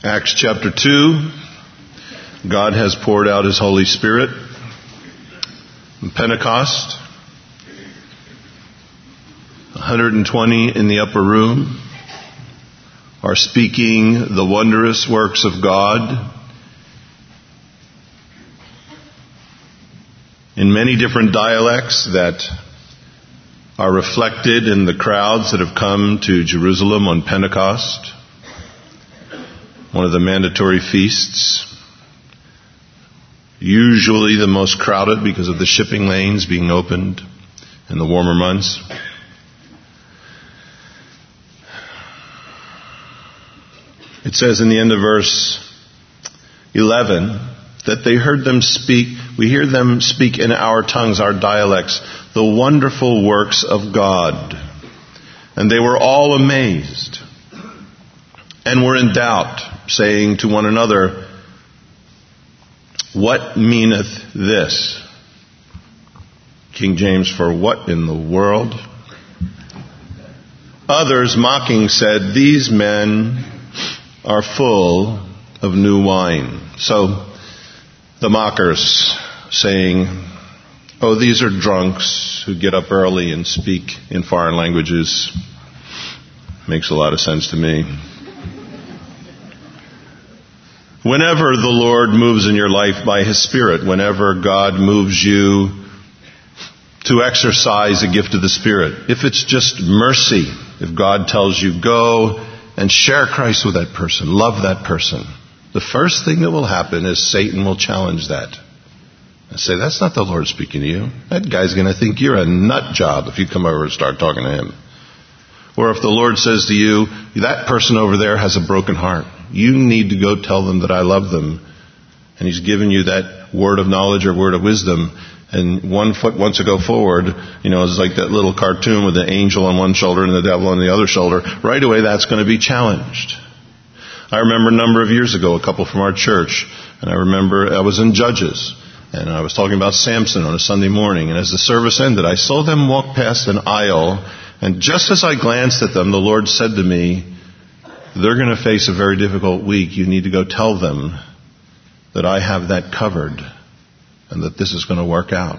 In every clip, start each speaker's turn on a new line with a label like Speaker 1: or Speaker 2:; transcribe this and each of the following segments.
Speaker 1: Acts chapter 2, God has poured out His Holy Spirit. Pentecost, 120 in the upper room are speaking the wondrous works of God in many different dialects that are reflected in the crowds that have come to Jerusalem on Pentecost, one of the mandatory feasts, usually the most crowded because of the shipping lanes being opened in the warmer months. It says in the end of verse 11 that they heard them speak, we hear them speak in our tongues, our dialects, the wonderful works of God. And they were all amazed and were in doubt, saying to one another, "What meaneth this?" King James, for what in the world? Others mocking said, "These men are full of new wine." So the mockers saying, "Oh, these are drunks who get up early and speak in foreign languages." Makes a lot of sense to me. Whenever the Lord moves in your life by His Spirit, whenever God moves you to exercise a gift of the Spirit, if it's just mercy, if God tells you go and share Christ with that person, love that person, the first thing that will happen is Satan will challenge that and say, "That's not the Lord speaking to you. That guy's going to think you're a nut job if you come over and start talking to him." Or if the Lord says to you, "That person over there has a broken heart. You need to go tell them that I love them." And He's given you that word of knowledge or word of wisdom. And 1 foot wants to go forward. It's like that little cartoon with the angel on one shoulder and the devil on the other shoulder. Right away, that's going to be challenged. I remember a number of years ago, a couple from our church. And I remember I was in Judges. And I was talking about Samson on a Sunday morning. And as the service ended, I saw them walk past an aisle. And just as I glanced at them, the Lord said to me, "They're going to face a very difficult week. You need to go tell them that I have that covered and that this is going to work out."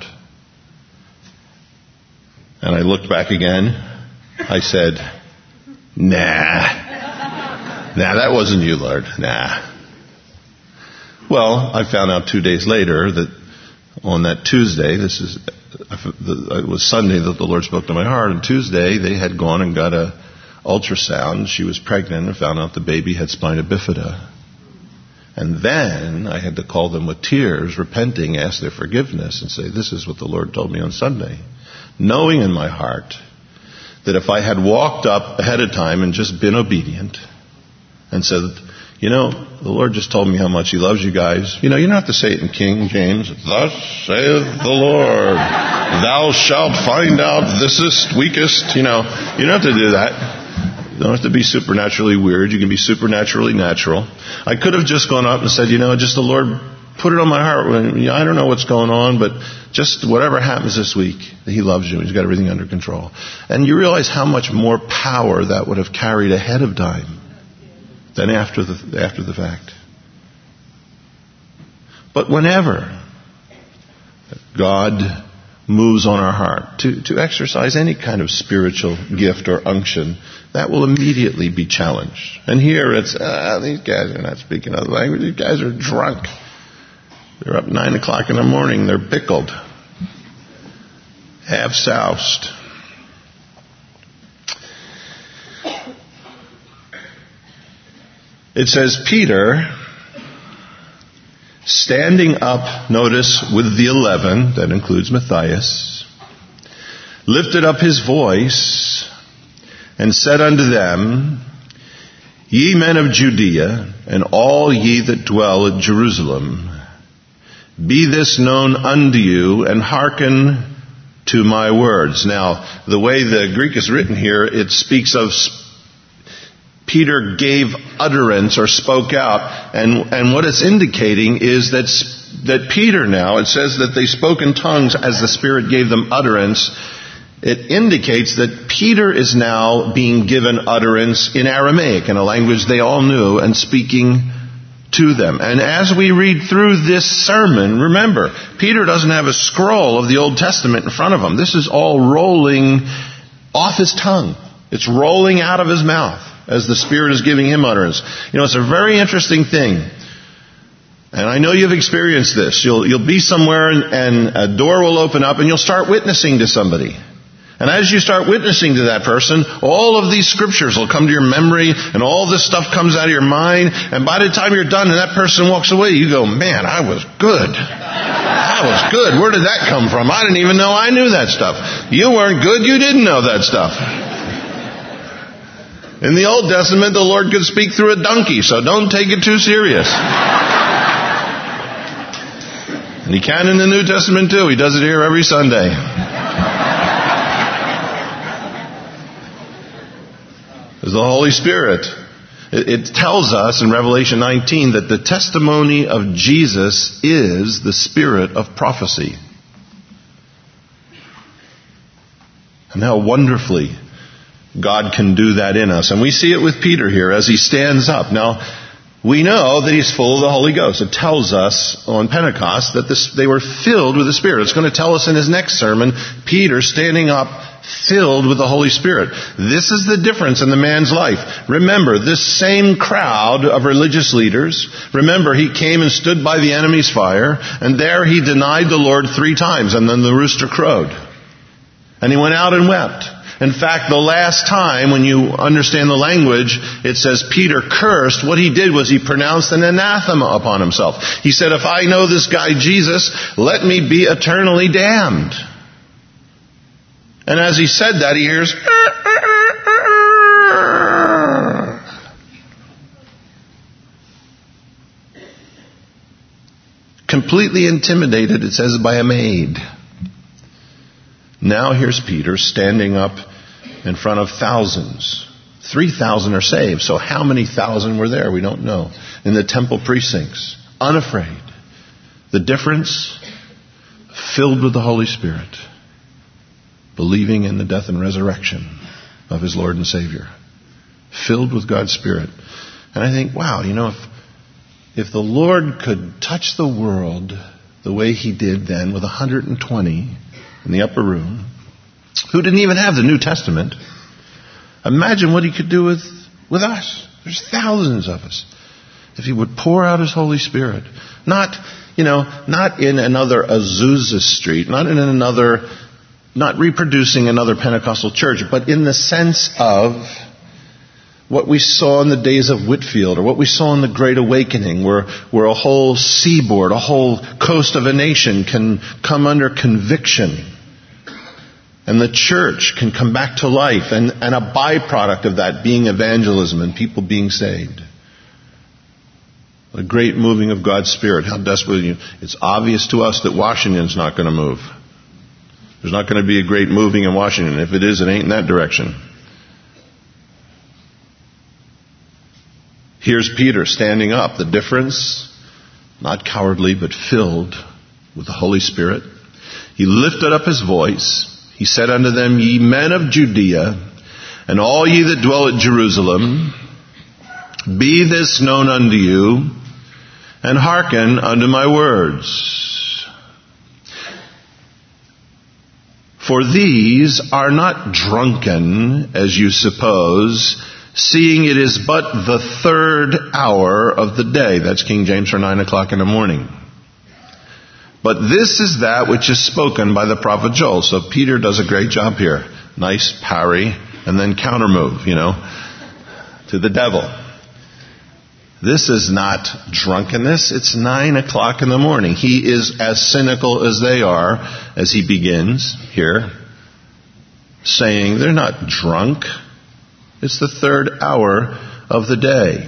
Speaker 1: And I looked back again. I said, Nah, that wasn't you, Lord. Nah. Well, I found out 2 days later that on that Tuesday, it was Sunday that the Lord spoke to my heart. And Tuesday, they had gone and got a ultrasound. She was pregnant and found out the baby had spina bifida. And then I had to call them with tears, repenting, ask their forgiveness, and say, "This is what the Lord told me on Sunday." Knowing in my heart that if I had walked up ahead of time and just been obedient and said, "The Lord just told me how much He loves you guys." You don't have to say it in King James. "Thus saith the Lord, thou shalt find out thisest, weakest." You don't have to do that. You don't have to be supernaturally weird. You can be supernaturally natural. I could have just gone up and said, just the Lord put it on my heart. I don't know what's going on, but just whatever happens this week, He loves you. He's got everything under control. And you realize how much more power that would have carried ahead of time than after the fact. But whenever God moves on our heart to exercise any kind of spiritual gift or unction, that will immediately be challenged. And here it's, these guys are not speaking other language. These guys are drunk. They're up 9 o'clock in the morning. They're pickled, half soused. It says, Peter, standing up, notice, with the 11, that includes Matthias, lifted up his voice and said unto them, Ye men of Judea, and all ye that dwell at Jerusalem, be this known unto you, and hearken to my words. Now, the way the Greek is written here, it speaks of Peter gave utterance or spoke out. And what it's indicating is that Peter now, it says that they spoke in tongues as the Spirit gave them utterance. It indicates that Peter is now being given utterance in Aramaic, in a language they all knew, and speaking to them. And as we read through this sermon, remember, Peter doesn't have a scroll of the Old Testament in front of him. This is all rolling off his tongue. It's rolling out of his mouth as the Spirit is giving him utterance. You know, it's a very interesting thing. And I know you've experienced this. You'll be somewhere and a door will open up and you'll start witnessing to somebody. And as you start witnessing to that person, all of these scriptures will come to your memory and all this stuff comes out of your mind. And by the time you're done and that person walks away, you go, man, I was good. I was good. Where did that come from? I didn't even know I knew that stuff. You weren't good. You didn't know that stuff. In the Old Testament, the Lord could speak through a donkey, so don't take it too serious. And He can in the New Testament too. He does it here every Sunday. There's the Holy Spirit. It tells us in Revelation 19 that the testimony of Jesus is the spirit of prophecy. And how wonderfully God can do that in us. And we see it with Peter here as he stands up. Now, we know that he's full of the Holy Ghost. It tells us on Pentecost that they were filled with the Spirit. It's going to tell us in his next sermon, Peter standing up, filled with the Holy Spirit. This is the difference in the man's life. Remember, this same crowd of religious leaders, remember, he came and stood by the enemy's fire, and there he denied the Lord 3 times, and then the rooster crowed. And he went out and wept. In fact, the last time, when you understand the language, it says Peter cursed. What he did was he pronounced an anathema upon himself. He said, if I know this guy Jesus, let me be eternally damned. And as he said that, he hears, completely intimidated, it says, by a maid. Now here's Peter standing up in front of thousands. 3,000 are saved. So how many thousand were there? We don't know. In the temple precincts. Unafraid. The difference? Filled with the Holy Spirit. Believing in the death and resurrection of his Lord and Savior. Filled with God's Spirit. And I think, wow, you know, if the Lord could touch the world the way he did then with 120 in the upper room, who didn't even have the New Testament, imagine what he could do with us. There's thousands of us. If he would pour out his Holy Spirit. Not in another Azusa Street, not reproducing another Pentecostal church, but in the sense of what we saw in the days of Whitefield, or what we saw in the Great Awakening, where a whole seaboard, a whole coast of a nation can come under conviction. And the church can come back to life, and a byproduct of that being evangelism and people being saved. A great moving of God's Spirit. How desperately it's obvious to us that Washington's not going to move. There's not going to be a great moving in Washington. If it is, it ain't in that direction. Here's Peter standing up. The difference, not cowardly, but filled with the Holy Spirit. He lifted up his voice. He said unto them, Ye men of Judea, and all ye that dwell at Jerusalem, be this known unto you, and hearken unto my words. For these are not drunken, as you suppose, seeing it is but the 3rd hour of the day. That's King James for 9 o'clock in the morning. But this is that which is spoken by the prophet Joel. So Peter does a great job here. Nice parry and then counter move, to the devil. This is not drunkenness. It's 9 o'clock in the morning. He is as cynical as they are as he begins here, saying they're not drunk. It's the 3rd hour of the day.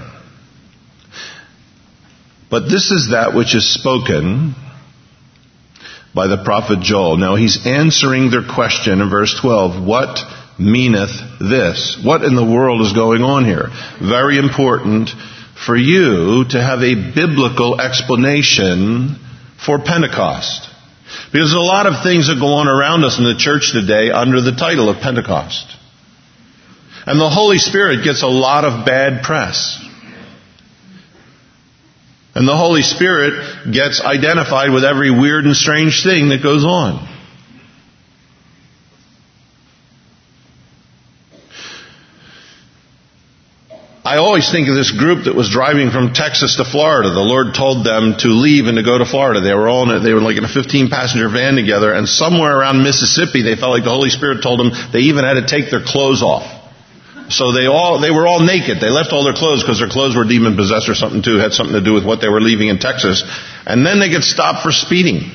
Speaker 1: But this is that which is spoken by the prophet Joel. Now he's answering their question in verse 12. What meaneth this? What in the world is going on here? Very important for you to have a biblical explanation for Pentecost. Because a lot of things that go on around us in the church today under the title of Pentecost. And the Holy Spirit gets a lot of bad press. And the Holy Spirit gets identified with every weird and strange thing that goes on. I always think of this group that was driving from Texas to Florida. The Lord told them to leave and to go to Florida. They were like in a 15-passenger van together, and somewhere around Mississippi, they felt like the Holy Spirit told them they even had to take their clothes off. So they were all naked. They left all their clothes because their clothes were demon-possessed or something too. It had something to do with what they were leaving in Texas. And then they get stopped for speeding.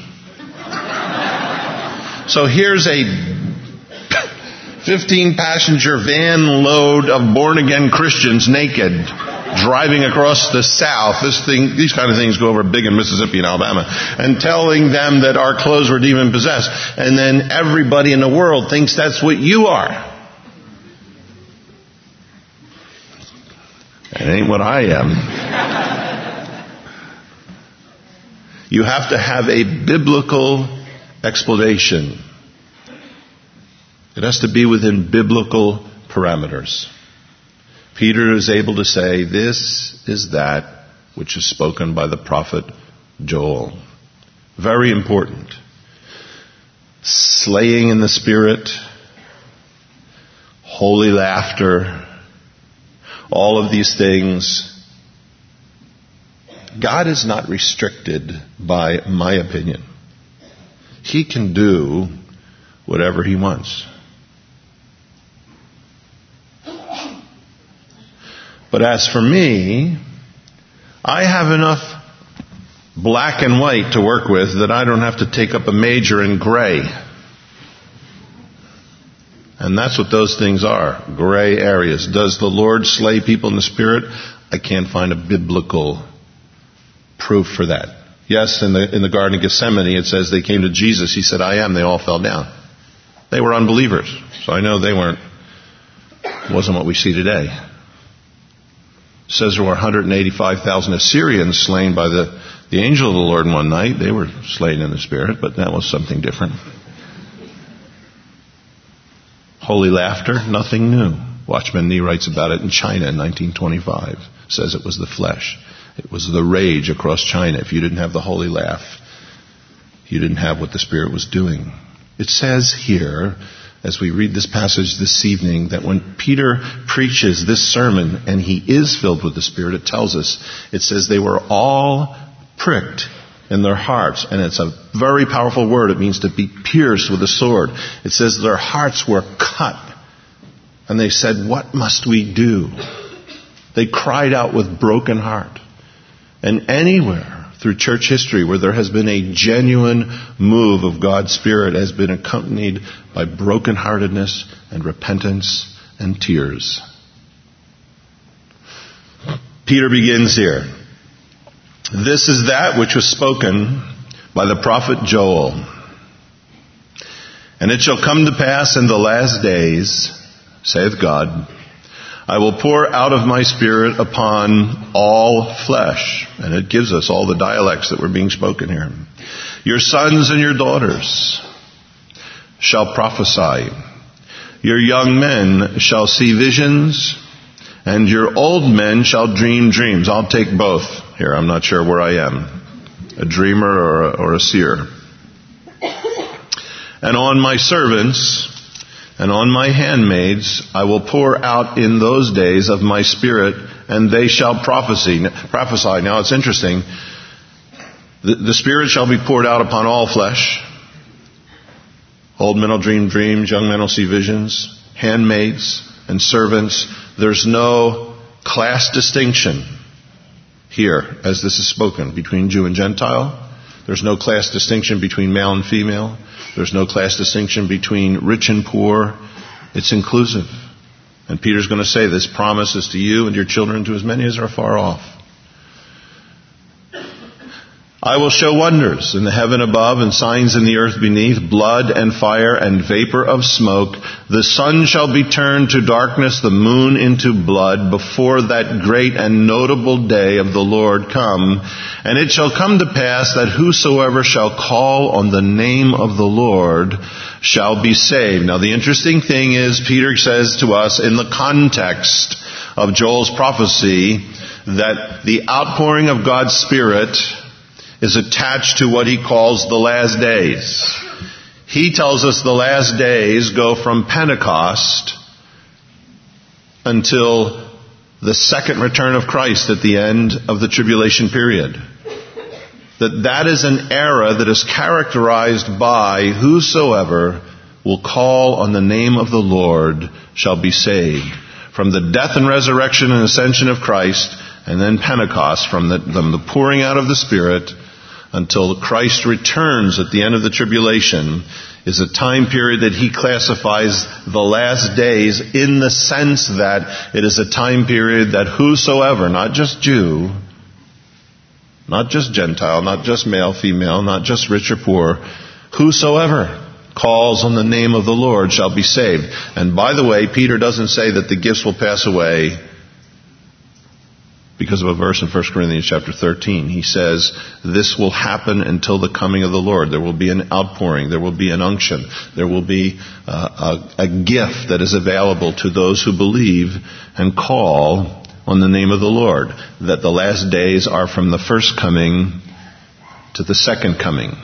Speaker 1: So here's a 15-passenger van load of born-again Christians naked driving across the South. These kind of things go over big in Mississippi and Alabama. And telling them that our clothes were demon-possessed. And then everybody in the world thinks that's what you are. It ain't what I am. You have to have a biblical explanation. It has to be within biblical parameters. Peter is able to say, this is that which is spoken by the prophet Joel. Very important. Slaying in the Spirit, holy laughter, all of these things. God is not restricted by my opinion. He can do whatever He wants. But as for me, I have enough black and white to work with that I don't have to take up a major in gray. And that's what those things are, gray areas. Does the Lord slay people in the Spirit? I can't find a biblical proof for that. Yes, in the Garden of Gethsemane it says they came to Jesus. He said, I am. They all fell down. They were unbelievers. So I know wasn't what we see today. It says there were 185,000 Assyrians slain by the angel of the Lord in one night. They were slain in the Spirit, but that was something different. Holy laughter, nothing new. Watchman Nee writes about it in China in 1925. Says it was the flesh. It was the rage across China. If you didn't have the holy laugh, you didn't have what the Spirit was doing. It says here, as we read this passage this evening, that when Peter preaches this sermon and he is filled with the Spirit, it tells us, it says they were all pricked in their hearts. And it's a very powerful word. It means to be pierced with a sword. It says their hearts were cut. And they said, what must we do? They cried out with broken heart. And anywhere through church history where there has been a genuine move of God's Spirit has been accompanied by brokenheartedness and repentance and tears. Peter begins here. This is that which was spoken by the prophet Joel. And it shall come to pass in the last days, saith God, I will pour out of my Spirit upon all flesh. And it gives us all the dialects that were being spoken here. Your sons and your daughters shall prophesy. Your young men shall see visions, and your old men shall dream dreams. I'll take both here. I'm not sure where I am, a dreamer or a seer. And on my servants and on my handmaids I will pour out in those days of my Spirit, and they shall prophesy. Now it's interesting. The Spirit shall be poured out upon all flesh. Old men will dream dreams, young men will see visions, handmaids and servants. There's no class distinction here, as this is spoken, between Jew and Gentile. There's no class distinction between male and female. There's no class distinction between rich and poor. It's inclusive. And Peter's going to say this promise is to you and your children, to as many as are far off. I will show wonders in the heaven above and signs in the earth beneath, blood and fire and vapor of smoke. The sun shall be turned to darkness, the moon into blood, before that great and notable day of the Lord come. And it shall come to pass that whosoever shall call on the name of the Lord shall be saved. Now the interesting thing is, Peter says to us in the context of Joel's prophecy, that the outpouring of God's Spirit is attached to what he calls the last days. He tells us the last days go from Pentecost until the second return of Christ at the end of the tribulation period. That is an era that is characterized by whosoever will call on the name of the Lord shall be saved. From the death and resurrection and ascension of Christ, and then Pentecost, from the pouring out of the Spirit until Christ returns at the end of the tribulation, is a time period that he classifies the last days in the sense that it is a time period that whosoever, not just Jew, not just Gentile, not just male, female, not just rich or poor, whosoever calls on the name of the Lord shall be saved. And by the way, Peter doesn't say that the gifts will pass away because of a verse in 1 Corinthians chapter 13. He says this will happen until the coming of the Lord. There will be an outpouring. There will be an unction. There will be a gift that is available to those who believe and call on the name of the Lord. That the last days are from the first coming to the second coming.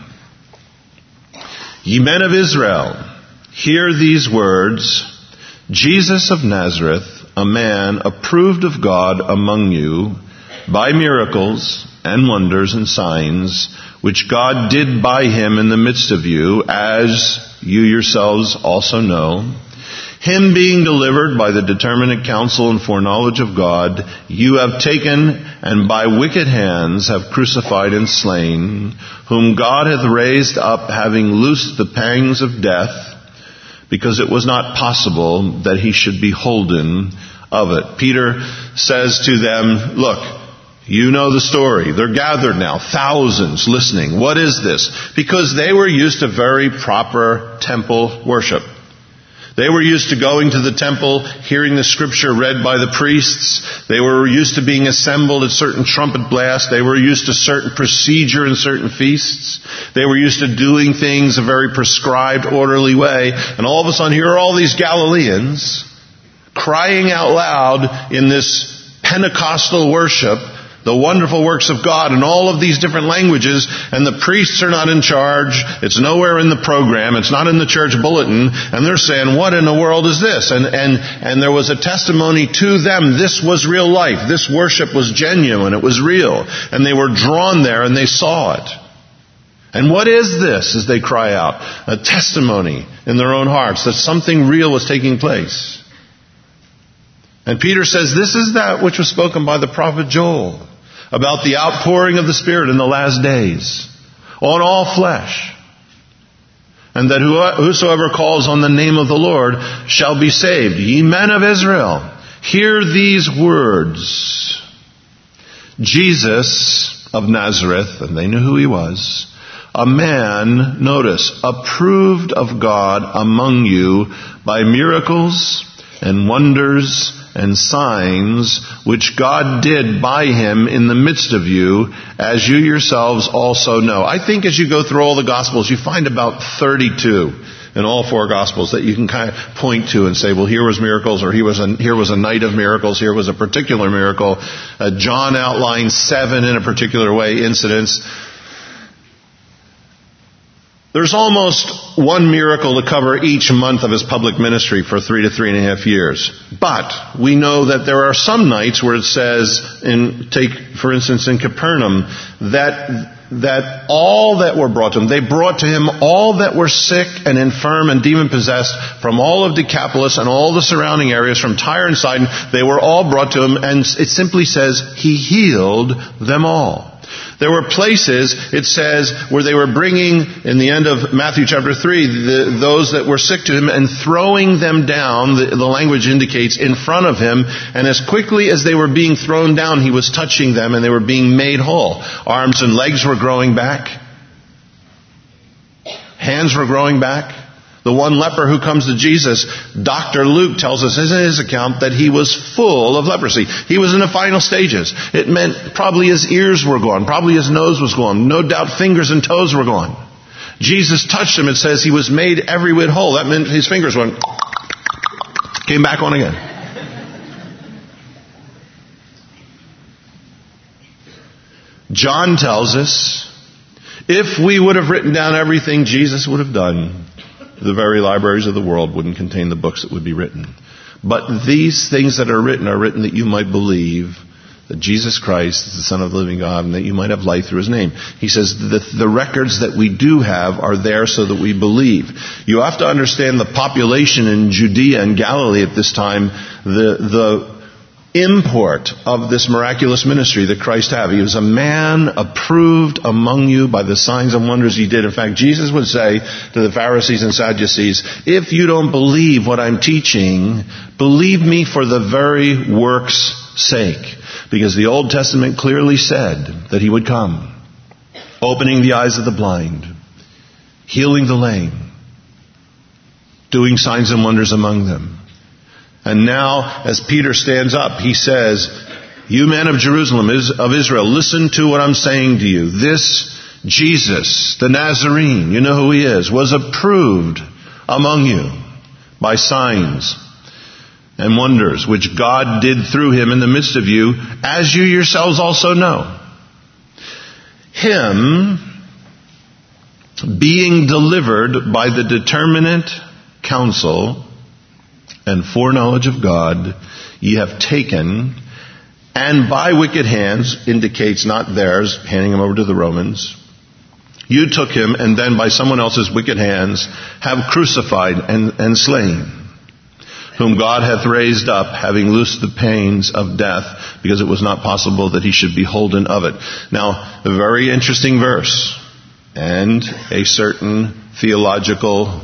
Speaker 1: Ye men of Israel, hear these words. Jesus of Nazareth, a man approved of God among you by miracles and wonders and signs, which God did by him in the midst of you, as you yourselves also know. Him being delivered by the determinate counsel and foreknowledge of God, you have taken and by wicked hands have crucified and slain, whom God hath raised up, having loosed the pangs of death, because it was not possible that he should be holden of it. Peter says to them, look, you know the story. They're gathered now, thousands listening. What is this? Because they were used to very proper temple worship. They were used to going to the temple, hearing the scripture read by the priests. They were used to being assembled at certain trumpet blasts. They were used to certain procedure in certain feasts. They were used to doing things a very prescribed, orderly way. And all of a sudden, here are all these Galileans crying out loud in this Pentecostal worship the wonderful works of God in all of these different languages, and the priests are not in charge. It's nowhere in the program. It's not in the church bulletin. And they're saying, what in the world is this? And there was a testimony to them. This was real life. This worship was genuine. It was real. And they were drawn there and they saw it. And what is this, as they cry out? A testimony in their own hearts that something real was taking place. And Peter says, this is that which was spoken by the prophet Joel about the outpouring of the Spirit in the last days on all flesh. And that whosoever calls on the name of the Lord shall be saved. Ye men of Israel, hear these words. Jesus of Nazareth, and they knew who he was, a man, notice, approved of God among you by miracles and wonders and signs, which God did by him in the midst of you, as you yourselves also know. I think as you go through all the Gospels, you find about 32 in all four Gospels that you can kind of point to and say, well, here was miracles, or here was a night of miracles, here was a particular miracle. John outlines 7 in a particular way, incidents. There's almost one miracle to cover each month of his public ministry for 3 to 3.5 years. But we know that there are some nights where it says, take for instance in Capernaum, that all that were brought to him, they brought to him all that were sick and infirm and demon possessed from all of Decapolis and all the surrounding areas, from Tyre and Sidon. They were all brought to him, and it simply says he healed them all. There were places, it says, where they were bringing, in the end of Matthew chapter 3, those that were sick to him and throwing them down, the language indicates, in front of him. And as quickly as they were being thrown down, he was touching them and they were being made whole. Arms and legs were growing back. Hands were growing back. The one leper who comes to Jesus, Dr. Luke tells us in his account that he was full of leprosy. He was in the final stages. It meant probably his ears were gone. Probably his nose was gone. No doubt fingers and toes were gone. Jesus touched him. It says he was made every whit whole. That meant his fingers went, came back on again. John tells us, if we would have written down everything Jesus would have done, the very libraries of the world wouldn't contain the books that would be written. But these things that are written that you might believe that Jesus Christ is the Son of the living God, and that you might have life through His name. He says the records that we do have are there so that we believe. You have to understand the population in Judea and Galilee at this time, the import of this miraculous ministry that Christ had. He was a man approved among you by the signs and wonders He did. In fact, Jesus would say to the Pharisees and Sadducees, if you don't believe what I'm teaching, believe me for the very work's sake. Because the Old Testament clearly said that He would come, opening the eyes of the blind, healing the lame, doing signs and wonders among them. And now, as Peter stands up, he says, you men of Jerusalem, of Israel, listen to what I'm saying to you. This Jesus, the Nazarene, you know who He is, was approved among you by signs and wonders, which God did through Him in the midst of you, as you yourselves also know. Him being delivered by the determinate counsel and foreknowledge of God, ye have taken, and by wicked hands, indicates not theirs, handing Him over to the Romans. You took Him, and then by someone else's wicked hands, have crucified and slain, whom God hath raised up, having loosed the pains of death, because it was not possible that He should be holden of it. Now, a very interesting verse, and a certain theological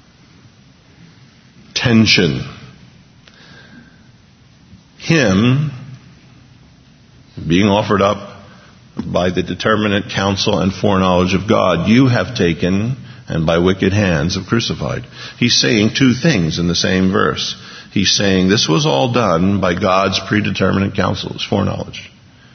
Speaker 1: tension. Him being offered up by the determinate counsel and foreknowledge of God, you have taken, and by wicked hands have crucified. He's saying two things in the same verse. He's saying this was all done by God's predeterminate counsel, His foreknowledge.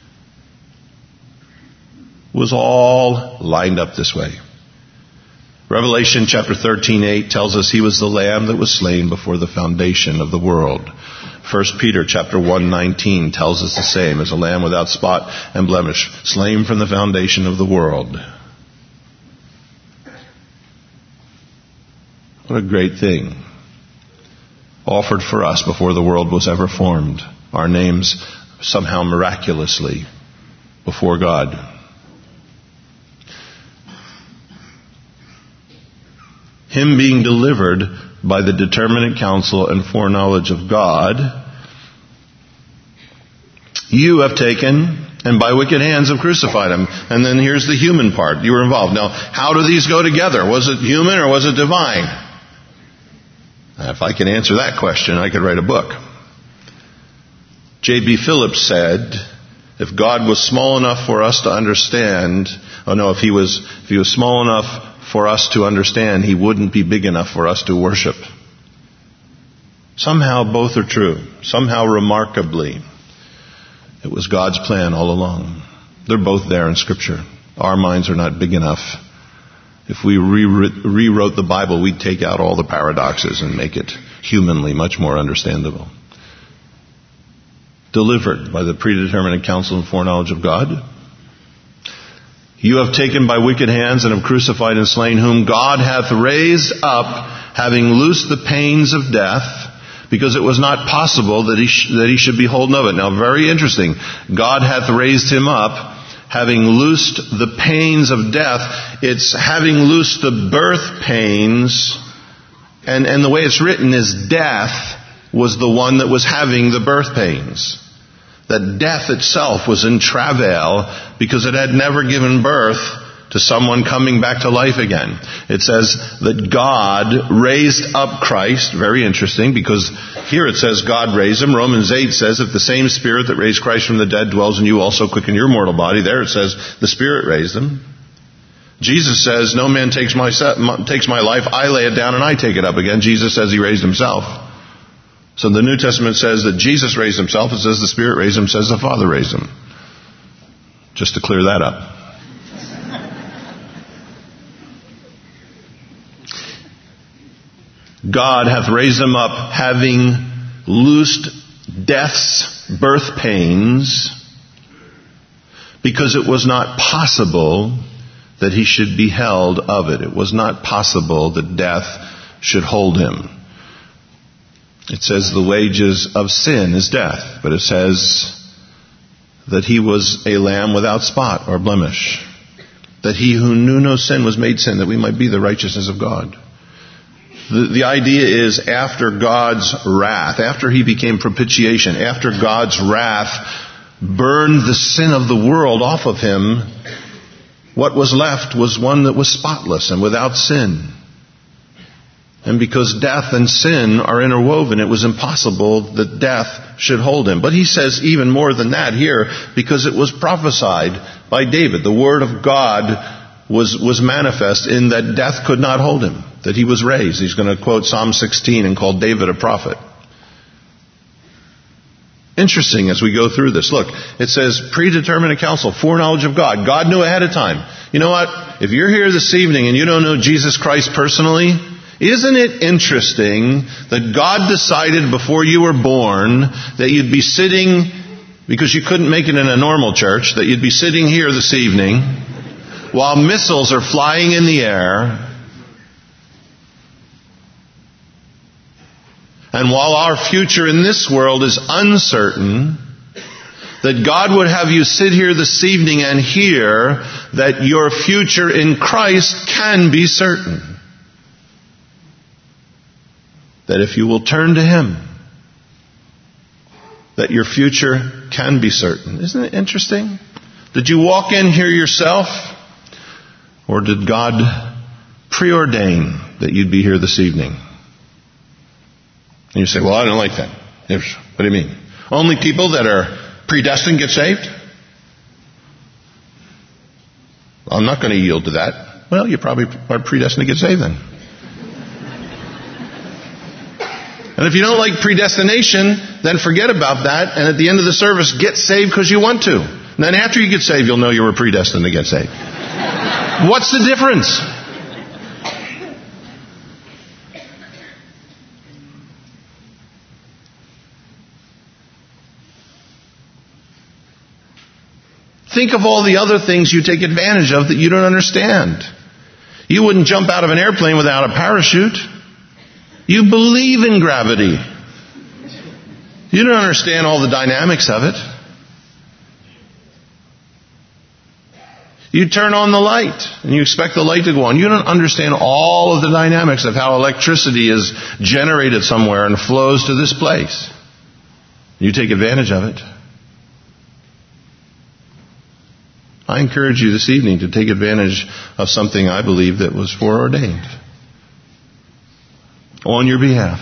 Speaker 1: It was all lined up this way. Revelation chapter 13:8 tells us He was the Lamb that was slain before the foundation of the world. 1 Peter chapter 1:19 tells us the same, as a lamb without spot and blemish, slain from the foundation of the world. What a great thing. Offered for us before the world was ever formed. Our names somehow miraculously before God. Him being delivered by the determinate counsel and foreknowledge of God, you have taken, and by wicked hands have crucified Him. And then here's the human part. You were involved. Now, how do these go together? Was it human or was it divine? If I can answer that question, I could write a book. J.B. Phillips said, if God was small enough for us to understand, if He was small enough for us to understand, He wouldn't be big enough for us to worship. Somehow both are true. Somehow remarkably, it was God's plan all along. They're both there in Scripture. Our minds are not big enough. If we rewrote the Bible, we'd take out all the paradoxes and make it humanly much more understandable. Delivered by the predeterminate counsel and foreknowledge of God. You have taken by wicked hands and have crucified and slain, whom God hath raised up, having loosed the pains of death, because it was not possible that he should be holden of it. Now, very interesting. God hath raised Him up, having loosed the pains of death. It's having loosed the birth pains, and the way it's written is death was the one that was having the birth pains. That death itself was in travail because it had never given birth to someone coming back to life again. It says that God raised up Christ. Very interesting, because here it says God raised Him. Romans 8 says, if the same Spirit that raised Christ from the dead dwells in you, also quicken your mortal body. There it says the Spirit raised Him. Jesus says, no man takes my life, I lay it down and I take it up again. Jesus says He raised Himself. So the New Testament says that Jesus raised Himself. It says the Spirit raised Him. It says the Father raised Him. Just to clear that up. God hath raised Him up, having loosed death's birth pains, because it was not possible that he should be held of it. It was not possible that death should hold him. It says the wages of sin is death, but it says that he was a lamb without spot or blemish, that he who knew no sin was made sin, that we might be the righteousness of God. The idea is after God's wrath, after he became propitiation, after God's wrath burned the sin of the world off of him, what was left was one that was spotless and without sin. And because death and sin are interwoven, it was impossible that death should hold him. But he says even more than that here, because it was prophesied by David. The word of God was manifest in that death could not hold him, that he was raised. He's going to quote Psalm 16 and call David a prophet. Interesting as we go through this. Look, it says predeterminate counsel, foreknowledge of God. God knew ahead of time. You know what? If you're here this evening and you don't know Jesus Christ personally, isn't it interesting that God decided before you were born that you'd be sitting, because you couldn't make it in a normal church, that you'd be sitting here this evening while missiles are flying in the air, and while our future in this world is uncertain, that God would have you sit here this evening and hear that your future in Christ can be certain. That if you will turn to Him, that your future can be certain. Isn't it interesting? Did you walk in here yourself? Or did God preordain that you'd be here this evening? And you say, well, I don't like that. What do you mean? Only people that are predestined get saved? I'm not going to yield to that. Well, you probably are predestined to get saved then. And if you don't like predestination, then forget about that. And at the end of the service, get saved because you want to. And then after you get saved, you'll know you were predestined to get saved. What's the difference? Think of all the other things you take advantage of that you don't understand. You wouldn't jump out of an airplane without a parachute. You believe in gravity. You don't understand all the dynamics of it. You turn on the light and you expect the light to go on. You don't understand all of the dynamics of how electricity is generated somewhere and flows to this place. You take advantage of it. I encourage you this evening to take advantage of something I believe that was foreordained on your behalf.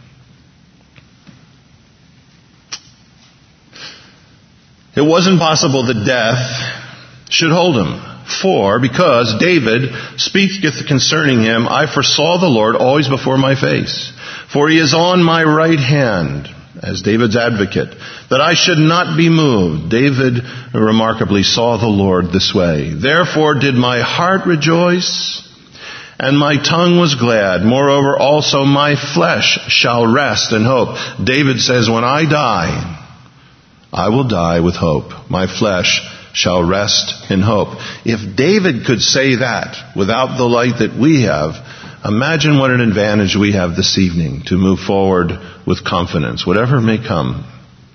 Speaker 1: It wasn't possible that death should hold him. Because David speaketh concerning him, I foresaw the Lord always before my face. For he is on my right hand, as David's advocate, that I should not be moved. David remarkably saw the Lord this way. Therefore did my heart rejoice, and my tongue was glad. Moreover, also my flesh shall rest in hope. David says, when I die, I will die with hope. My flesh shall rest in hope. If David could say that without the light that we have, imagine what an advantage we have this evening to move forward with confidence, whatever may come.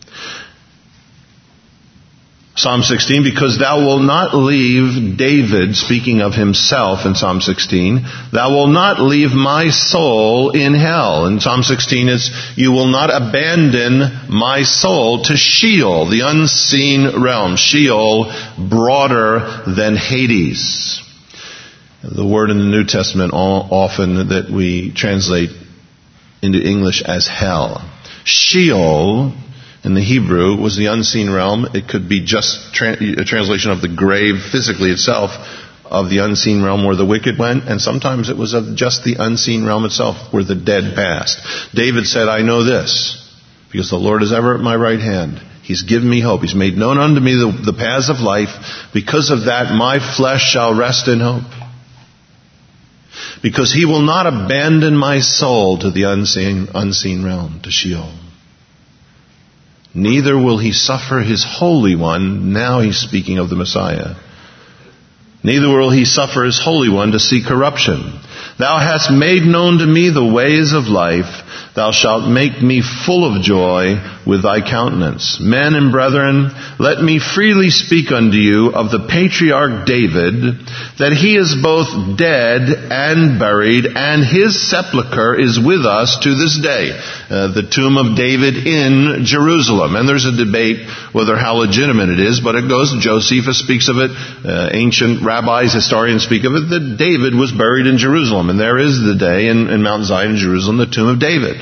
Speaker 1: Psalm 16, because thou wilt not leave, David, speaking of himself in Psalm 16, thou wilt not leave my soul in hell. In Psalm 16 it's, you will not abandon my soul to Sheol, the unseen realm. Sheol, broader than Hades. The word in the New Testament often that we translate into English as hell. Sheol in the Hebrew was the unseen realm. It could be just a translation of the grave physically itself, of the unseen realm where the wicked went, and sometimes it was of just the unseen realm itself where the dead passed. David said, I know this, because the Lord is ever at my right hand. He's given me hope. He's made known unto me the paths of life. Because of that, my flesh shall rest in hope. Because he will not abandon my soul to the unseen realm, to Sheol. neither will he suffer his Holy One," now he's speaking of the Messiah, "neither will he suffer his Holy One to see corruption. Thou hast made known to me the ways of life. Thou shalt make me full of joy with thy countenance. Men and brethren, let me freely speak unto you of the patriarch David, that he is both dead and buried, and his sepulchre is with us to this day." The tomb of David in Jerusalem. And there's a debate whether how legitimate it is, but it goes, Josephus speaks of it, ancient rabbis, historians speak of it, that David was buried in Jerusalem. And there is today in Mount Zion in Jerusalem, the tomb of David.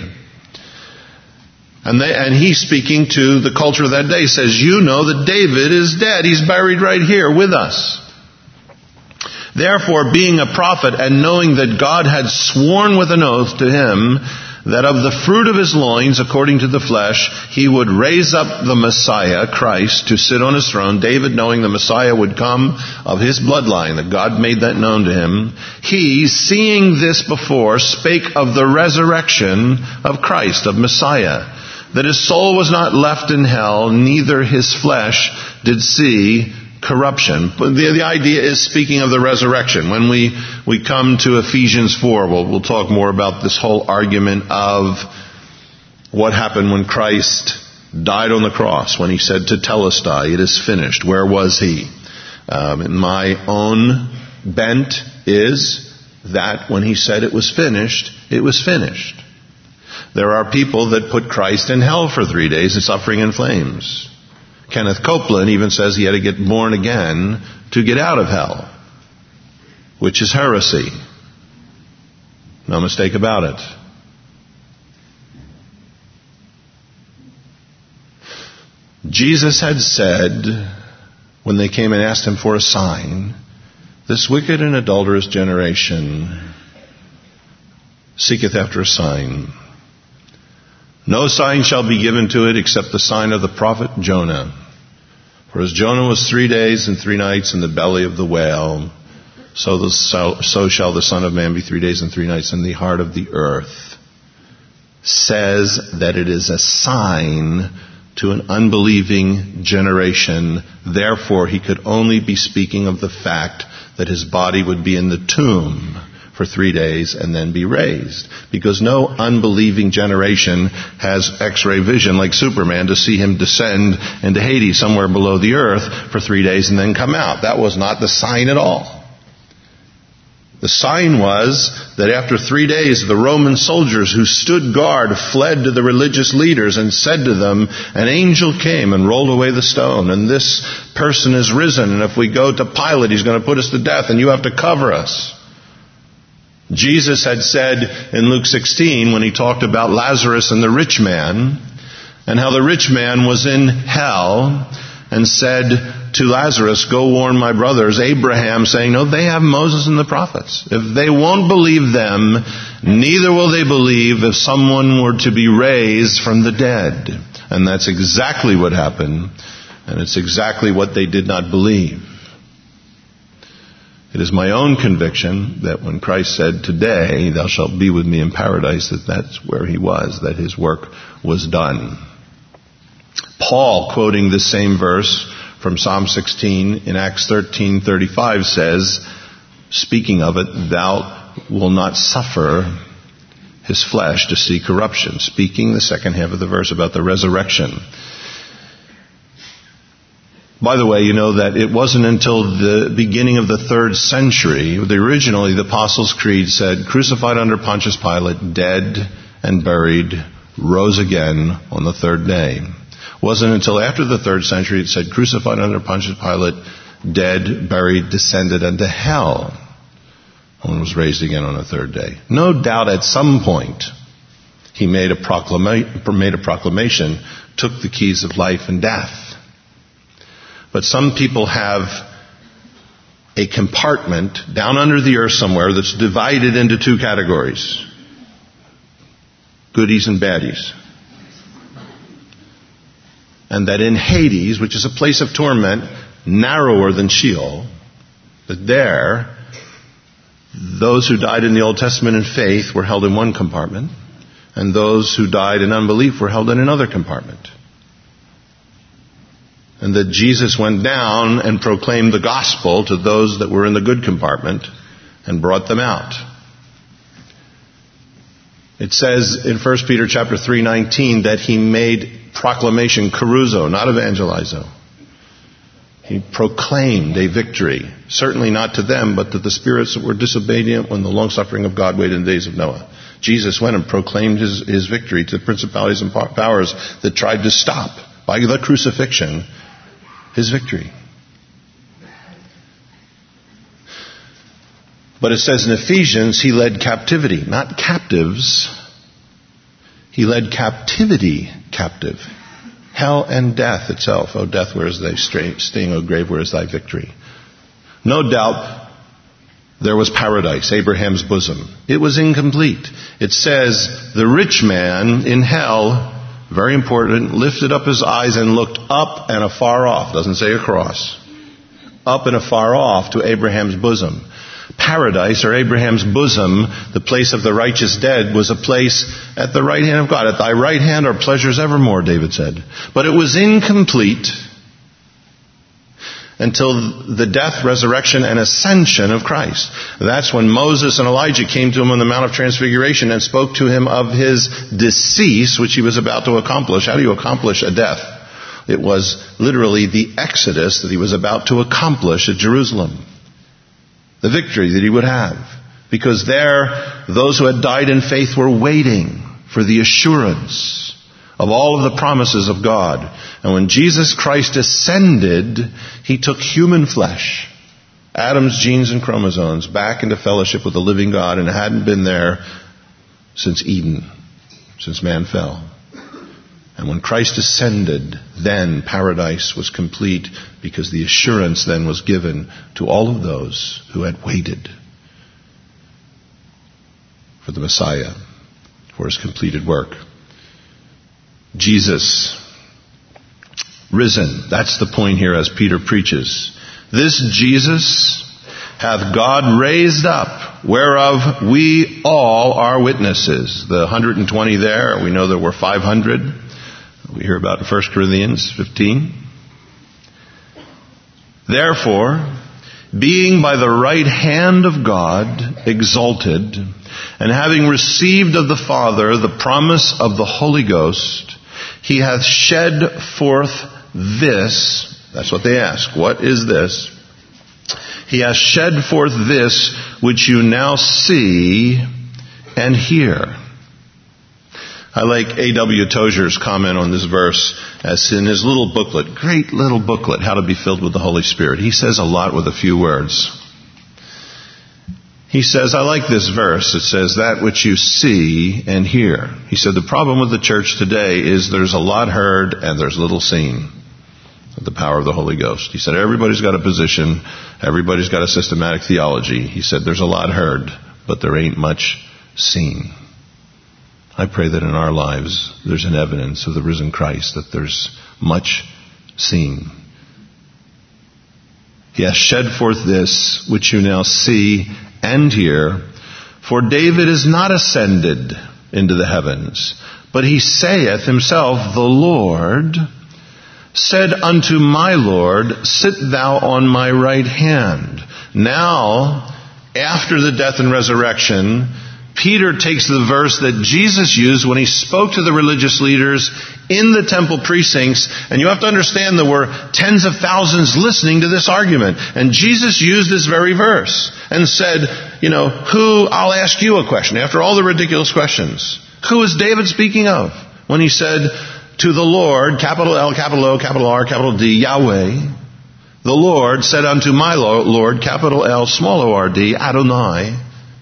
Speaker 1: And he's speaking to the culture of that day, says, you know that David is dead. He's buried right here with us. "Therefore, being a prophet and knowing that God had sworn with an oath to him that of the fruit of his loins, according to the flesh, he would raise up the Messiah, Christ, to sit on his throne," David, knowing the Messiah would come of his bloodline, that God made that known to him, "he, seeing this before, spake of the resurrection of Christ," of Messiah, "that his soul was not left in hell, neither his flesh did see corruption." But the idea is speaking of the resurrection. When we come to Ephesians 4, we'll talk more about this whole argument of what happened when Christ died on the cross, when he said to Telestai, "It is finished." Where was he? My own bent is that when he said it was finished, it was finished. There are people that put Christ in hell for 3 days and suffering in flames. Kenneth Copeland even says he had to get born again to get out of hell, which is heresy. No mistake about it. Jesus had said, when they came and asked him for a sign, "This wicked and adulterous generation seeketh after a sign. No sign shall be given to it except the sign of the prophet Jonah. For as Jonah was 3 days and 3 nights in the belly of the whale, so shall the Son of Man be 3 days and 3 nights in the heart of the earth," says that it is a sign to an unbelieving generation. Therefore, he could only be speaking of the fact that his body would be in the tomb for 3 days and then be raised. Because no unbelieving generation has X-ray vision like Superman to see him descend into Hades, somewhere below the earth, for 3 days and then come out. That was not the sign at all. The sign was that after 3 days, the Roman soldiers who stood guard fled to the religious leaders and said to them, "An angel came and rolled away the stone, and this person is risen, and if we go to Pilate, he's going to put us to death, and you have to cover us." Jesus had said in Luke 16, when he talked about Lazarus and the rich man, and how the rich man was in hell, and said to Lazarus, "Go warn my brothers," Abraham saying, "No, they have Moses and the prophets. If they won't believe them, neither will they believe if someone were to be raised from the dead." And that's exactly what happened, and it's exactly what they did not believe. It is my own conviction that when Christ said, "Today thou shalt be with me in paradise," that's where he was, that his work was done. Paul, quoting this same verse from Psalm 16 in Acts 13:35, says, speaking of it, "Thou wilt not suffer his flesh to see corruption," speaking the second half of the verse about the resurrection. By the way, you know that it wasn't until the beginning of the 3rd century, originally the Apostles' Creed said, "Crucified under Pontius Pilate, dead and buried, rose again on the 3rd day." It wasn't until after the 3rd century it said, "Crucified under Pontius Pilate, dead, buried, descended into hell, and was raised again on the 3rd day." No doubt at some point he made a proclamation, took the keys of life and death. But some people have a compartment down under the earth somewhere that's divided into 2 categories. Goodies and baddies. And that in Hades, which is a place of torment, narrower than Sheol, that there, those who died in the Old Testament in faith were held in one compartment, and those who died in unbelief were held in another compartment. and that Jesus went down and proclaimed the gospel to those that were in the good compartment and brought them out. It says in 1 Peter chapter 3:19 that he made proclamation, caruzo, not evangelizo. He proclaimed a victory, certainly not to them, but to the spirits that were disobedient when the long-suffering of God waited in the days of Noah. Jesus went and proclaimed his victory to principalities and powers that tried to stop, by the crucifixion, his victory. But it says in Ephesians, he led captivity, not captives. He led captivity captive. Hell and death itself. O death, where is thy sting? O grave, where is thy victory? No doubt there was paradise, Abraham's bosom. It was incomplete. It says the rich man in hell, very important, lifted up his eyes and looked up and afar off. Doesn't say across. Up and afar off to Abraham's bosom. Paradise, or Abraham's bosom, the place of the righteous dead, was a place at the right hand of God. At thy right hand are pleasures evermore, David said. But it was incomplete until the death, resurrection, and ascension of Christ. That's when Moses and Elijah came to him on the Mount of Transfiguration and spoke to him of his decease, which he was about to accomplish. How do you accomplish a death? It was literally the exodus that he was about to accomplish at Jerusalem. The victory that he would have. Because there, those who had died in faith were waiting for the assurance of all of the promises of God. And when Jesus Christ ascended, he took human flesh, Adam's genes and chromosomes, back into fellowship with the living God, and hadn't been there since Eden, since man fell. And when Christ ascended, then paradise was complete, because the assurance then was given to all of those who had waited for the Messiah, for his completed work. Jesus, risen. That's the point here as Peter preaches. This Jesus hath God raised up, whereof we all are witnesses. The 120 there, we know there were 500. We hear about in 1 Corinthians 15. Therefore, being by the right hand of God exalted, and having received of the Father the promise of the Holy Ghost, he hath shed forth this. That's what they ask. What is this? He hath shed forth this which you now see and hear. I like A.W. Tozer's comment on this verse as in his little booklet, great little booklet, How to Be Filled with the Holy Spirit. He says a lot with a few words. He says, I like this verse. It says, that which you see and hear. He said, the problem with the church today is there's a lot heard and there's little seen of the power of the Holy Ghost. He said, everybody's got a position. Everybody's got a systematic theology. He said, there's a lot heard, but there ain't much seen. I pray that in our lives there's an evidence of the risen Christ, that there's much seen. He hath shed forth this which you now see and hear. For David is not ascended into the heavens, but he saith himself, the Lord said unto my Lord, sit thou on my right hand. Now, after the death and resurrection, Peter takes the verse that Jesus used when he spoke to the religious leaders in the temple precincts. And you have to understand there were tens of thousands listening to this argument. And Jesus used this very verse and said, I'll ask you a question. After all the ridiculous questions, who is David speaking of? When he said to the Lord, capital L, capital O, capital R, capital D, Yahweh, the Lord said unto my Lord, capital L, small O-R-D, Adonai,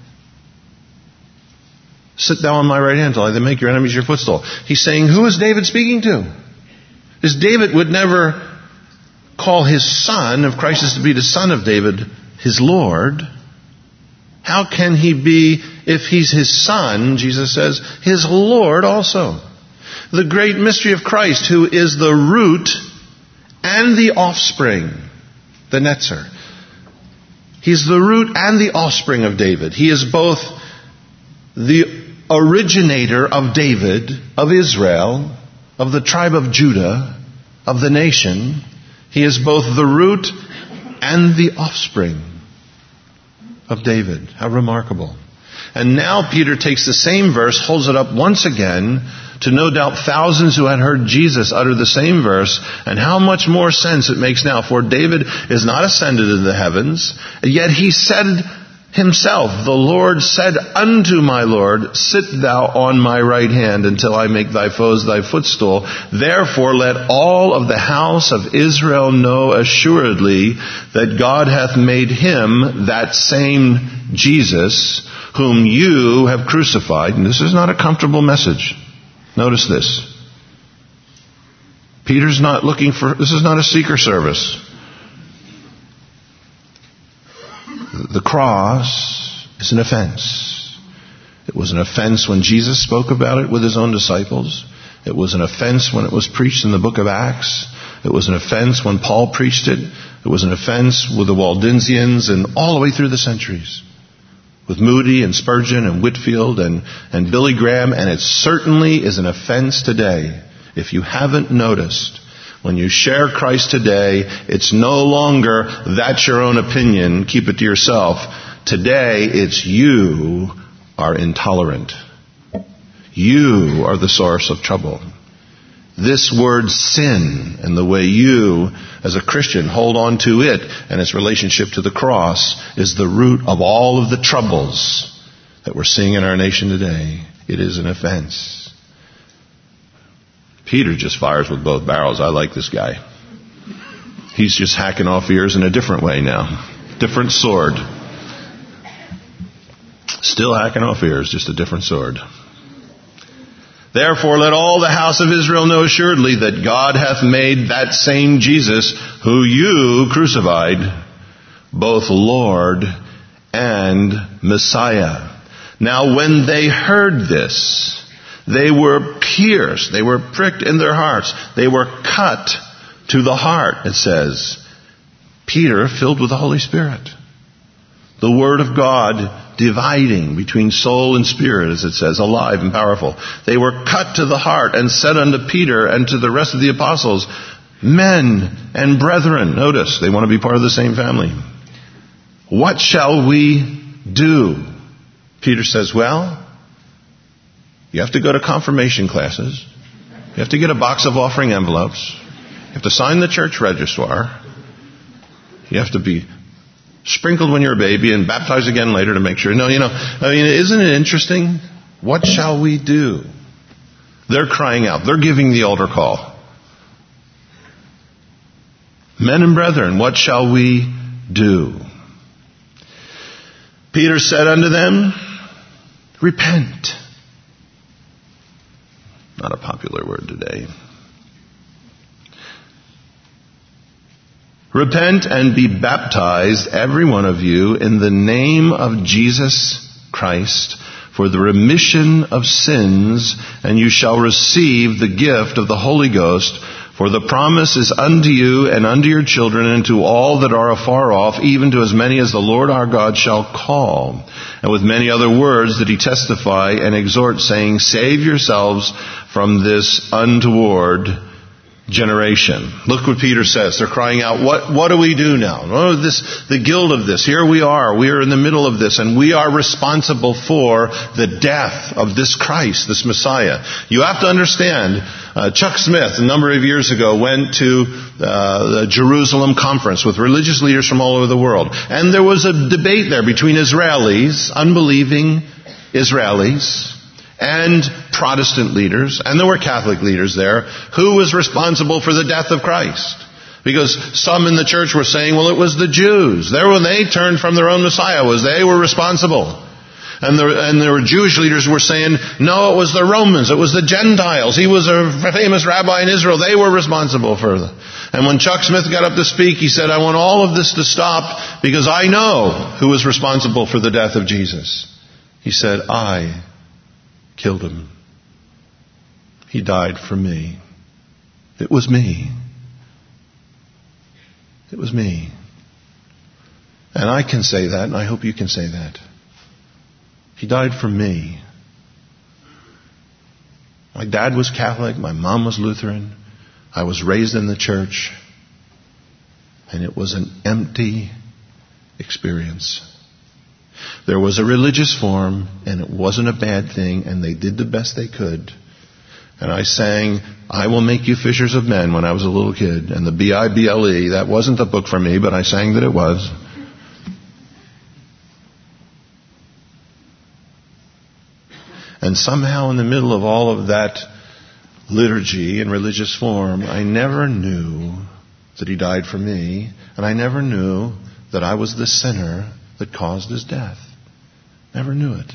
Speaker 1: sit thou on my right hand till I make your enemies your footstool. He's saying, who is David speaking to? Because David would never call his son, if Christ is to be the son of David, his Lord. How can he be, if he's his son, Jesus says, his Lord also? The great mystery of Christ, who is the root and the offspring, the Netzer. He's the root and the offspring of David. He is both the originator of David, of Israel, of the tribe of Judah, of the nation, He is both the root and the offspring of David. How remarkable. And now Peter takes the same verse, holds it up once again to no doubt thousands who had heard Jesus utter the same verse, and how much more sense it makes now. For David is not ascended into the heavens, yet he said himself, the Lord said unto my Lord, sit thou on my right hand until I make thy foes thy footstool. Therefore let all of the house of Israel know assuredly that God hath made him, that same Jesus, whom you have crucified. And this is not a comfortable message. Notice this. Peter's not looking for, this is not a seeker service. The cross is an offense. It was an offense when Jesus spoke about it with his own disciples. It was an offense when it was preached in the book of Acts. It was an offense when Paul preached it. It was an offense with the Waldensians and all the way through the centuries. With Moody and Spurgeon and Whitefield and Billy Graham. And it certainly is an offense today. If you haven't noticed, when you share Christ today, it's no longer, that's your own opinion, keep it to yourself. Today, it's you are intolerant. You are the source of trouble. This word sin and the way you, as a Christian, hold on to it and its relationship to the cross is the root of all of the troubles that we're seeing in our nation today. It is an offense. Peter just fires with both barrels. I like this guy. He's just hacking off ears in a different way now. Different sword. Still hacking off ears, just a different sword. Therefore, let all the house of Israel know assuredly that God hath made that same Jesus, who you crucified, both Lord and Messiah. Now, when they heard this, they were pierced. They were pricked in their hearts. They were cut to the heart, it says. Peter, filled with the Holy Spirit. The Word of God dividing between soul and spirit, as it says, alive and powerful. They were cut to the heart and said unto Peter and to the rest of the apostles, men and brethren. Notice, they want to be part of the same family. What shall we do? Peter says, well, you have to go to confirmation classes. You have to get a box of offering envelopes. You have to sign the church registrar. You have to be sprinkled when you're a baby and baptized again later to make sure. No, isn't it interesting? What shall we do? They're crying out. They're giving the altar call. Men and brethren, what shall we do? Peter said unto them, repent. Not a popular word today. Repent and be baptized, every one of you, in the name of Jesus Christ, for the remission of sins, and you shall receive the gift of the Holy Ghost. For the promise is unto you and unto your children and to all that are afar off, even to as many as the Lord our God shall call. And with many other words did he testify and exhort, saying, save yourselves from this untoward generation. Look what Peter says. They're crying out, what do we do now? Oh, the guilt of this. Here we are. We are in the middle of this, and we are responsible for the death of this Christ, this Messiah. You have to understand, Chuck Smith, a number of years ago, went to the Jerusalem conference with religious leaders from all over the world. And there was a debate there between Israelis, unbelieving Israelis, and Protestant leaders, and there were Catholic leaders there, who was responsible for the death of Christ. Because some in the church were saying, well, it was the Jews. When they turned from their own Messiah, they were responsible. And there were Jewish leaders who were saying, no, it was the Romans, it was the Gentiles. He was a famous rabbi in Israel. They were responsible for them. And when Chuck Smith got up to speak, he said, I want all of this to stop because I know who was responsible for the death of Jesus. He said, I killed him. He died for me. It was me. It was me. And I can say that, and I hope you can say that. He died for me. My dad was Catholic. My mom was Lutheran. I was raised in the church. And it was an empty experience. There was a religious form, and it wasn't a bad thing, and they did the best they could. And I sang, I Will Make You Fishers of Men when I was a little kid. And the Bible, that wasn't the book for me, but I sang that it was. And somehow in the middle of all of that liturgy and religious form, I never knew that he died for me, and I never knew that I was the sinner that caused his death. Never knew it.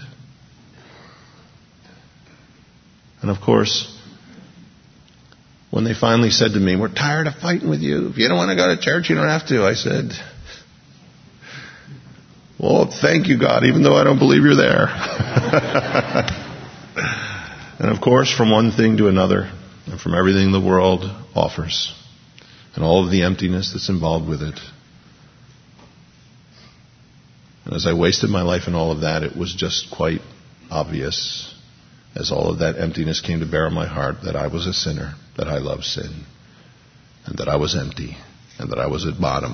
Speaker 1: And of course, when they finally said to me, we're tired of fighting with you. If you don't want to go to church, you don't have to. I said, well, thank you, God, even though I don't believe you're there. And of course, from one thing to another, and from everything the world offers, and all of the emptiness that's involved with it. And as I wasted my life in all of that, it was just quite obvious, as all of that emptiness came to bear on my heart, that I was a sinner, that I loved sin, and that I was empty, and that I was at bottom.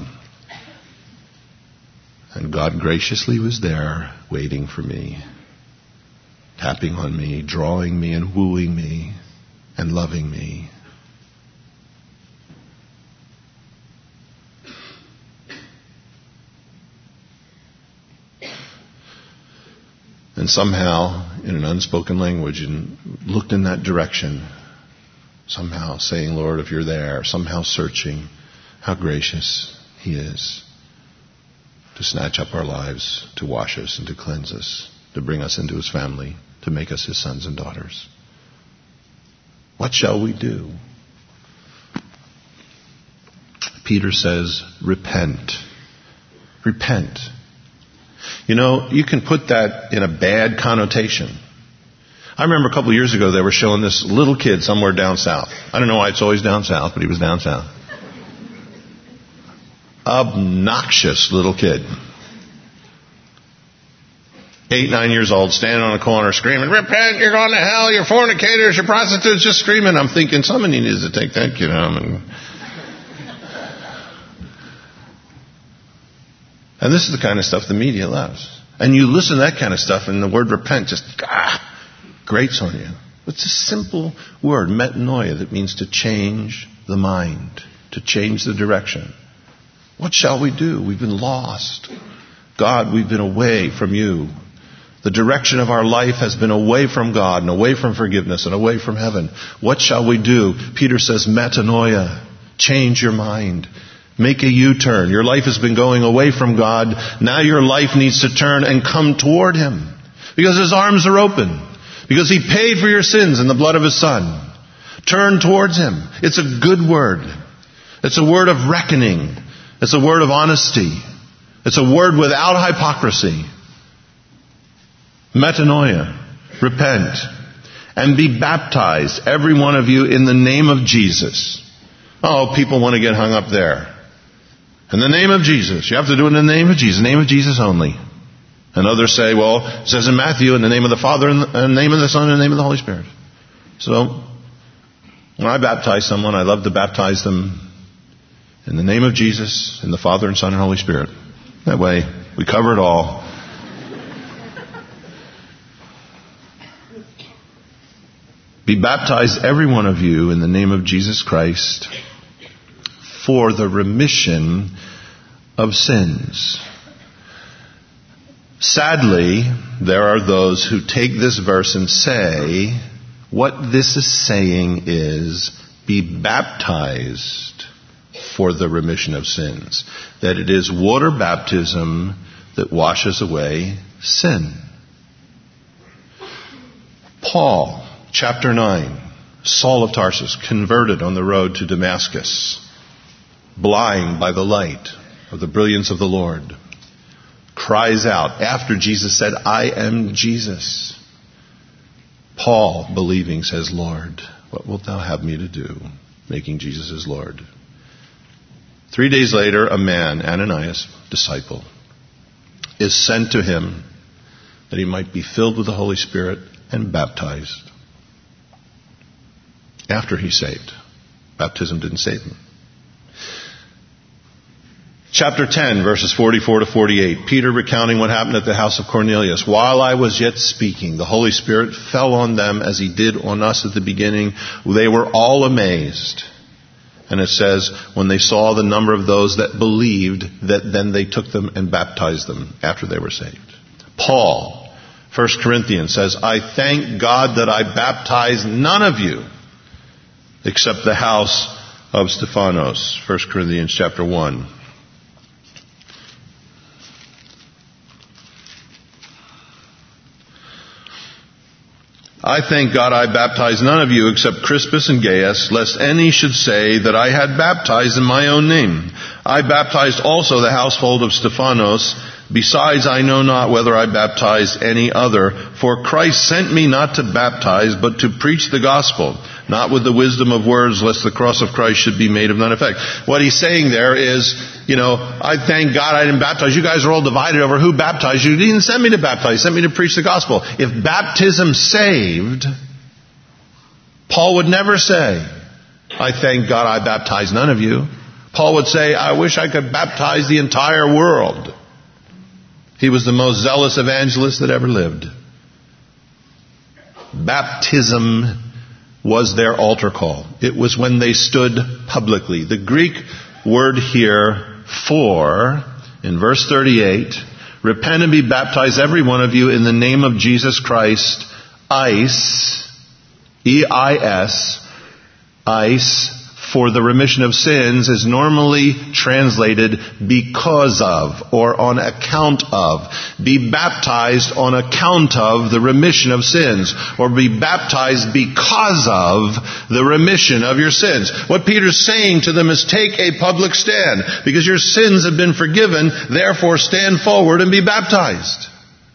Speaker 1: And God graciously was there, waiting for me, tapping on me, drawing me, and wooing me, and loving me. And somehow, in an unspoken language, and looked in that direction, somehow saying, Lord, if you're there, somehow searching, how gracious he is to snatch up our lives, to wash us and to cleanse us, to bring us into his family, to make us his sons and daughters. What shall we do? Peter says, repent. Repent. You know, you can put that in a bad connotation. I remember a couple of years ago they were showing this little kid somewhere down south. I don't know why it's always down south, but he was down south. Obnoxious little kid. 8, 9 years old, standing on a corner screaming, repent, you're going to hell, you're fornicators, you're prostitutes, just screaming. I'm thinking somebody needs to take that kid home. And this is the kind of stuff the media loves. And you listen to that kind of stuff and the word repent just grates on you. It's a simple word, metanoia, that means to change the mind, to change the direction. What shall we do? We've been lost. God, we've been away from you. The direction of our life has been away from God and away from forgiveness and away from heaven. What shall we do? Peter says, metanoia. Change your mind. Make a U-turn. Your life has been going away from God. Now your life needs to turn and come toward him. Because his arms are open. Because he paid for your sins in the blood of his Son. Turn towards him. It's a good word. It's a word of reckoning. It's a word of honesty. It's a word without hypocrisy. Metanoia. Repent. And be baptized, every one of you, in the name of Jesus. Oh, people want to get hung up there. In the name of Jesus. You have to do it in the name of Jesus. The name of Jesus only. And others say, well, it says in Matthew, in the name of the Father, and the name of the Son, and the name of the Holy Spirit. So, when I baptize someone, I love to baptize them in the name of Jesus, in the Father and Son and Holy Spirit. That way, we cover it all. Be baptized, every one of you, in the name of Jesus Christ, for the remission of sins. Sadly, there are those who take this verse and say, what this is saying is, be baptized for the remission of sins. That it is water baptism that washes away sin. Paul, chapter 9, Saul of Tarsus, converted on the road to Damascus, blind by the light of the brilliance of the Lord, cries out after Jesus said, I am Jesus. Paul, believing, says, Lord, what wilt thou have me to do? Making Jesus his Lord. 3 days later, a man, Ananias, disciple, is sent to him that he might be filled with the Holy Spirit and baptized. After he's saved. Baptism didn't save him. Chapter 10, verses 44 to 48. Peter recounting what happened at the house of Cornelius. While I was yet speaking, the Holy Spirit fell on them as he did on us at the beginning. They were all amazed. And it says, when they saw the number of those that believed, that then they took them and baptized them after they were saved. Paul, 1 Corinthians, says, I thank God that I baptized none of you except the house of Stephanos. 1 Corinthians chapter 1. I thank God I baptized none of you except Crispus and Gaius, lest any should say that I had baptized in my own name. I baptized also the household of Stephanos. Besides, I know not whether I baptized any other. For Christ sent me not to baptize, but to preach the gospel, not with the wisdom of words, lest the cross of Christ should be made of none effect. What he's saying there is, I thank God I didn't baptize. You guys are all divided over who baptized you. He didn't send me to baptize. He sent me to preach the gospel. If baptism saved, Paul would never say, I thank God I baptized none of you. Paul would say, I wish I could baptize the entire world. He was the most zealous evangelist that ever lived. Baptism was their altar call. It was when they stood publicly. The Greek word here, for, in verse 38, repent and be baptized every one of you in the name of Jesus Christ, eis, E-I-S, eis, for the remission of sins is normally translated because of or on account of. Be baptized on account of the remission of sins, or be baptized because of the remission of your sins. What Peter's saying to them is take a public stand. Because your sins have been forgiven, therefore stand forward and be baptized.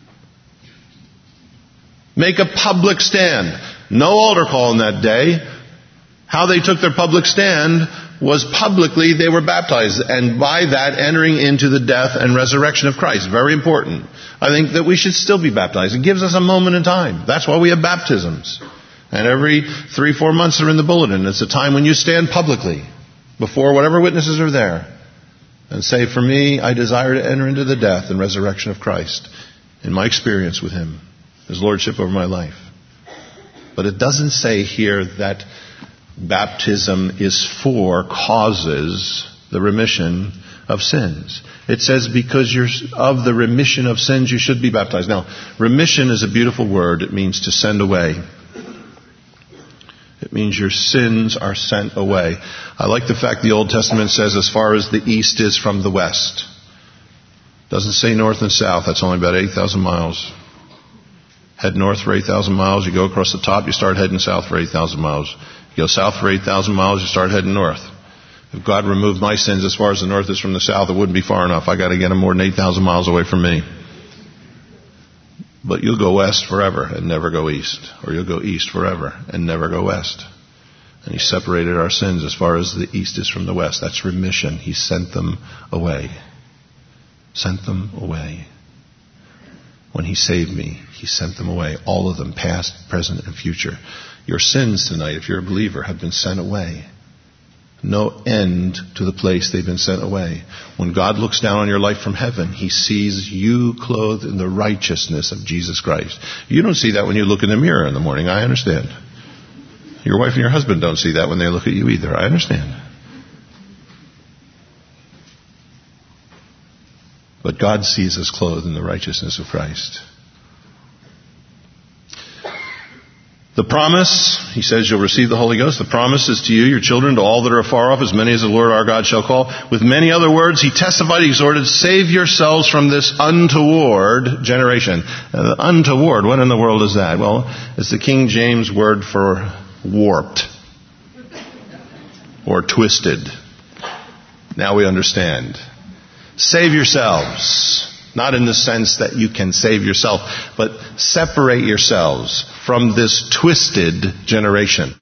Speaker 1: Make a public stand. No altar call in that day. How they took their public stand was publicly they were baptized, and by that entering into the death and resurrection of Christ. Very important. I think that we should still be baptized. It gives us a moment in time. That's why we have baptisms. And every 3-4 months they're in the bulletin. It's a time when you stand publicly before whatever witnesses are there and say, for me, I desire to enter into the death and resurrection of Christ in my experience with Him, His Lordship over my life. But it doesn't say here that baptism causes the remission of sins. It says because of the remission of sins you should be baptized. Now, remission is a beautiful word. It means to send away. It means your sins are sent away. I like the fact the Old Testament says as far as the east is from the west. It doesn't say north and south. That's only about 8,000 miles. Head north for 8,000 miles. You go across the top, you start heading south for 8,000 miles. You go south for 8,000 miles, you start heading north. If God removed my sins as far as the north is from the south, it wouldn't be far enough. I got to get them more than 8,000 miles away from me. But you'll go west forever and never go east. Or you'll go east forever and never go west. And He separated our sins as far as the east is from the west. That's remission. He sent them away. Sent them away. When He saved me, He sent them away. All of them, past, present, and future. Your sins tonight, if you're a believer, have been sent away. No end to the place they've been sent away. When God looks down on your life from heaven, He sees you clothed in the righteousness of Jesus Christ. You don't see that when you look in the mirror in the morning. I understand. Your wife and your husband don't see that when they look at you either. I understand. But God sees us clothed in the righteousness of Christ. The promise, He says you'll receive the Holy Ghost. The promise is to you, your children, to all that are afar off, as many as the Lord our God shall call. With many other words, He testified, He exhorted, save yourselves from this untoward generation. Untoward, what in the world is that? Well, it's the King James word for warped or twisted. Now we understand. Save yourselves. Not in the sense that you can save yourself, but separate yourselves from this twisted generation.